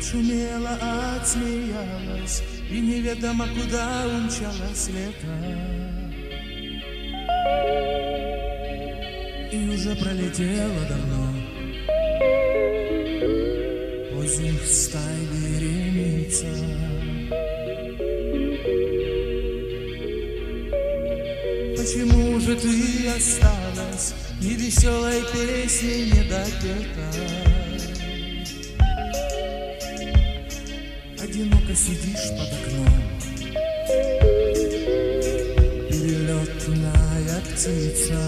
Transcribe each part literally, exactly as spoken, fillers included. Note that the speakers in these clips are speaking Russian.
Нашумела, отсмеялась, и неведомо куда умчалась лето. И уже пролетело давно поздних стай вереница. Почему же ты осталась, ни веселой песни не допета? Одиноко сидишь под окном, перелетная птица,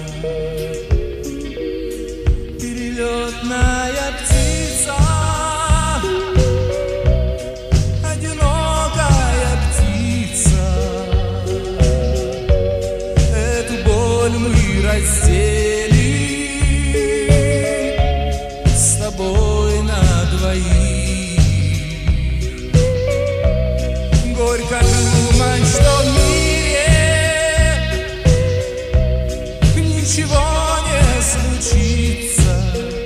перелетная птица, одинокая птица. Эту боль мы разделим с тобой на двоих. Горько думать, что в мире ничего не случится,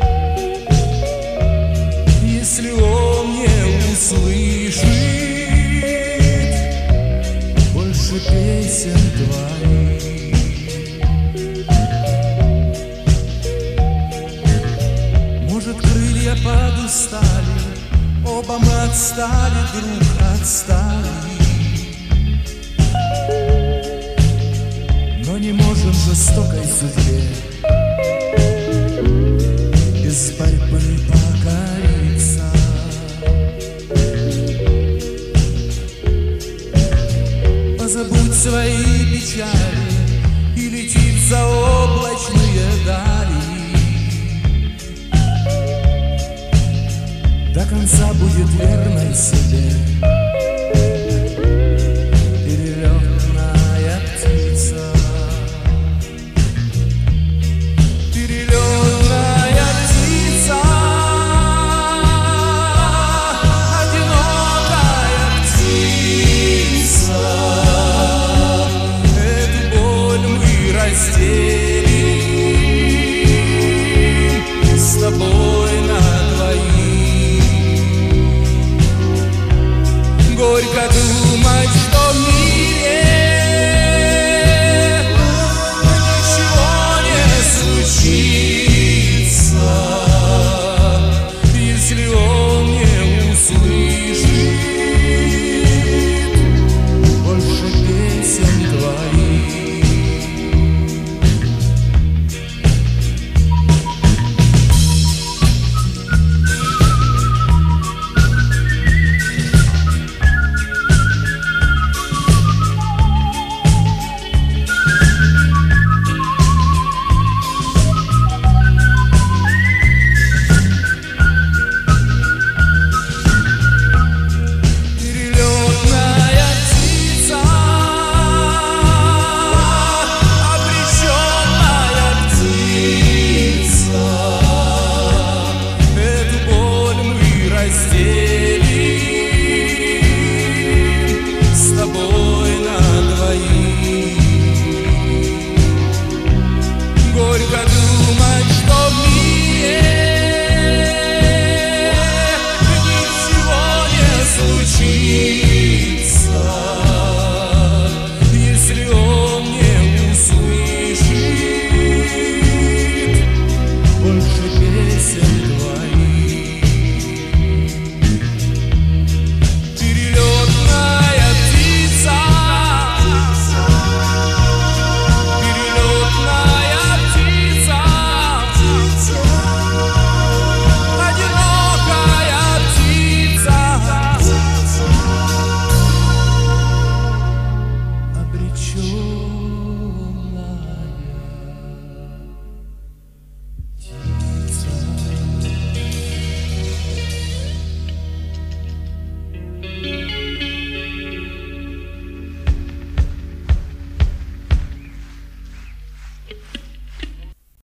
если он не услышит больше песен твоих. Может, крылья подустали, оба мы отстали, друг отстали, но не можем жестокой судьбе без борьбы покориться. Позабудь свои печали и лети в заоблачные дали. До конца будет верной себе перелетная птица, перелетная птица, одинокая птица. Эту боль мы разделим с тобой на двоих. Горько думать, что в мире ничего не случится, если он не услышит больше песен твоих. Если он не услышит больше песен.